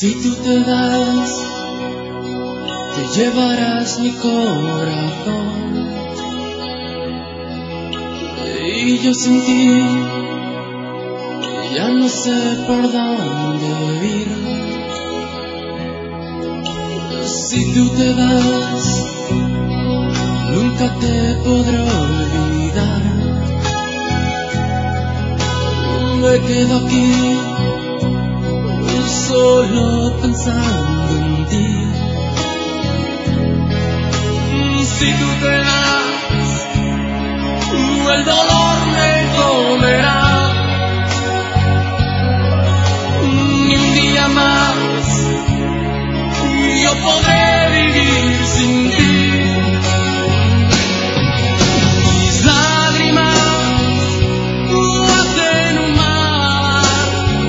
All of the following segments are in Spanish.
Si tú te vas, te llevarás mi corazón. Y yo sin ti ya no sé por dónde ir. Si tú te vas, nunca te podré olvidar. Me quedo aquí solo pensando en ti. Si tú te vas, el dolor me comerá. Ni un día más yo podré vivir sin ti. Mis lágrimas hacen un mar.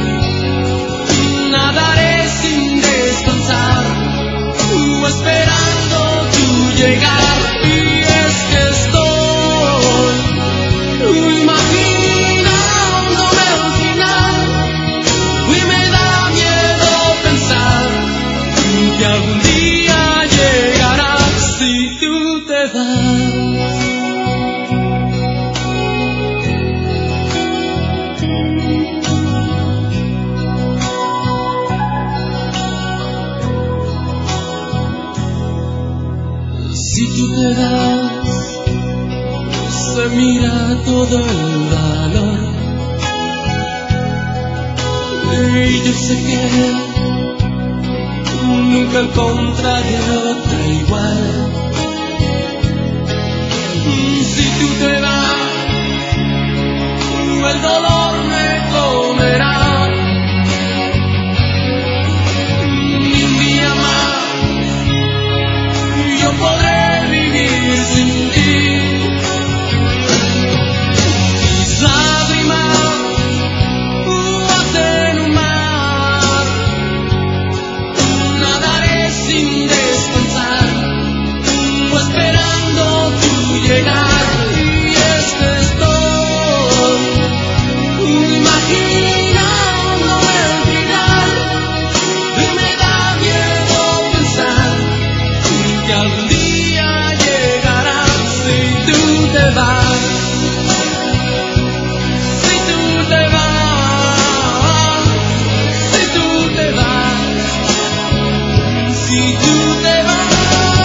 Nadaré sin descansar, esperando tu llegar. Y es que estoy imaginándome al final. Y me da miedo pensar que algún día llegarás si tú te vas. Si tú te vas, se mira todo el valor. Y yo sé que nunca encontraré otra igual. Si tú te vas, el dolor me comerá. Ni un día más yo podré vivir sin ti. Mis lágrimas hacen un mar. Nadaré sin descansar, esperando tu llegar. Y es que estoy imaginándome al final. Y me da miedo pensar que algún día llegarás si tú te vas. Si tú te vas, si tú te vas, si tú te vas.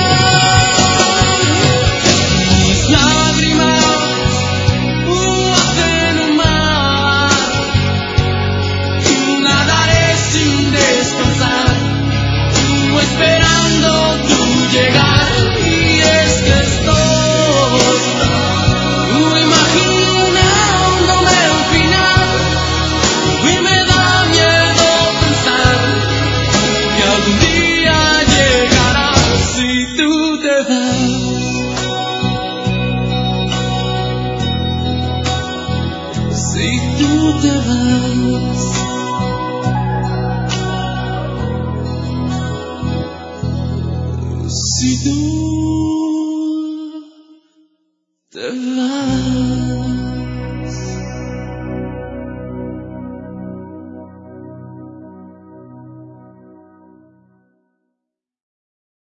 Mis lágrimas hacen un mar. Nadaré sin descansar, esperando tu llegar. Y es que estoy imaginándome al final. Y me da miedo pensar que algún día llegarás si tú te vas. Si tú te vas. Si tú te vas.